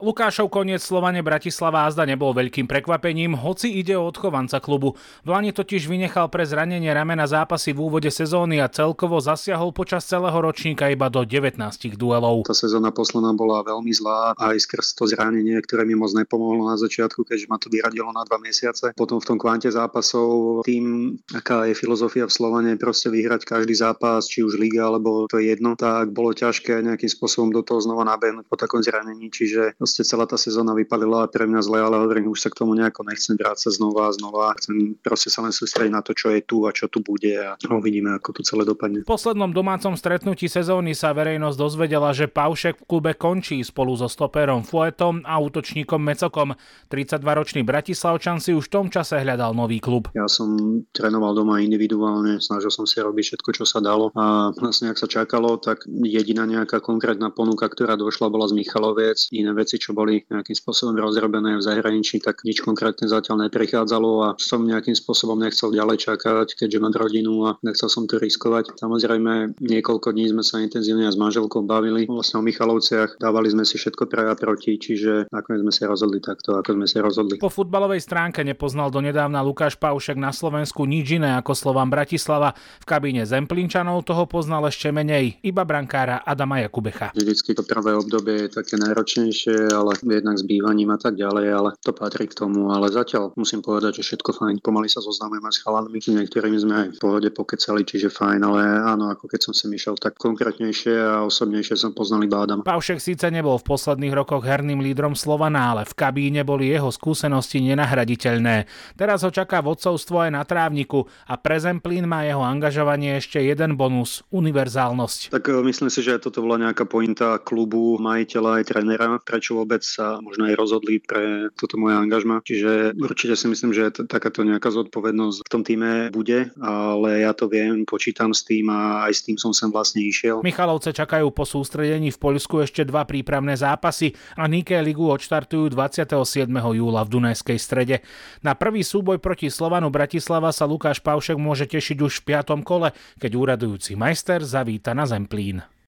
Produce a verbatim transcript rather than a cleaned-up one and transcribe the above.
Lukášov koniec Slovane Bratislava azda nebol veľkým prekvapením, hoci ide o odchovanca klubu. V lani totiž vynechal pre zranenie ramena zápasy v úvode sezóny a celkovo zasiahol počas celého ročníka iba do devätnásť duelov. Tá sezóna posledná bola veľmi zlá aj skrz to zranenie, ktoré mi moc nepomohlo na začiatku, keďže ma to vyradilo na dva mesiace. Potom v tom kvante zápasov tým, aká je filozofia v Slovane, proste vyhrať každý zápas, či už liga alebo to je jedno, tak bolo ťažké nejakým spôsobom do toho znova nabehnúť po takom zranení, čiže celá tá sezóna vypalila pre mňa zle, ale hovorím, už sa k tomu nejako nechcem vrácať znova a znova. Chcem proste sa len sústrediť na to, čo je tu a čo tu bude a uvidíme, ako to celé dopadne. V poslednom domácom stretnutí sezóny sa verejnosť dozvedela, že Paušek v klube končí spolu so stoperom Fuetom a útočníkom Mecokom. tridsaťdvaročný Bratislavčan si už v tom čase hľadal nový klub. Ja som trénoval doma individuálne, snažil som si robiť všetko, čo sa dalo a vlastne ak sa čakalo, tak jediná nejaká konkrétna ponuka, ktorá došla, bola z Michaloviec. Iné veci, čo boli nejakým spôsobom rozrobené v zahraničí, tak nič konkrétne zatiaľ neprichádzalo a som nejakým spôsobom nechcel ďalej čakať, keďže mám rodinu a nechcel som to riskovať. Samozrejme, niekoľko dní sme sa intenzívne s manželkou bavili vlastne o Michalovciach, dávali sme si všetko pre a proti, čiže nakoniec sme sa rozhodli takto, ako sme sa rozhodli. Po futbalovej stránke nepoznal donedávna Lukáš Paušek na Slovensku nič iné ako Slovan Bratislava. V kabíne Zemplínčanov toho poznal ešte menej, iba brankára Adama Jakubecha. Vždycky to prvé obdobie je také najročnejšie, ale jednak s bývaním a tak ďalej, ale to patrí k tomu. Ale zatiaľ musím povedať, že všetko fajn. Pomaly sa zoznamujeme s chalanmi, niektorými sme aj v pohode pokecali, čiže fajn, ale áno, ako keď som sem išiel, tak konkrétnejšie a osobnejšie som poznal iba Adama. Paušek síce nebol v posledných rokoch herným lídrom Slovana, ale v kabíne boli jeho skúsenosti nenahraditeľné. Teraz ho čaká vodcovstvo aj na trávniku a pre Zemplín má jeho angažovanie ešte jeden bonus, univerzálnosť. Tak myslím si, že toto bola nejaká pointa klubu, majiteľa aj trénera, prečo vôbec sa možno aj rozhodli pre toto moje angažma. Čiže určite si myslím, že t- takáto nejaká zodpovednosť v tom týme bude, ale ja to viem, počítam s tým a aj s tým som sem vlastne išiel. Michalovce čakajú po sústredení v Poľsku ešte dva prípravné zápasy a Nike ligu odštartujú dvadsiateho siedmeho júla v Dunajskej Strede. Na prvý súboj proti Slovanu Bratislava sa Lukáš Paušek môže tešiť už v piatom kole, keď úradujúci majster zavíta na Zemplín.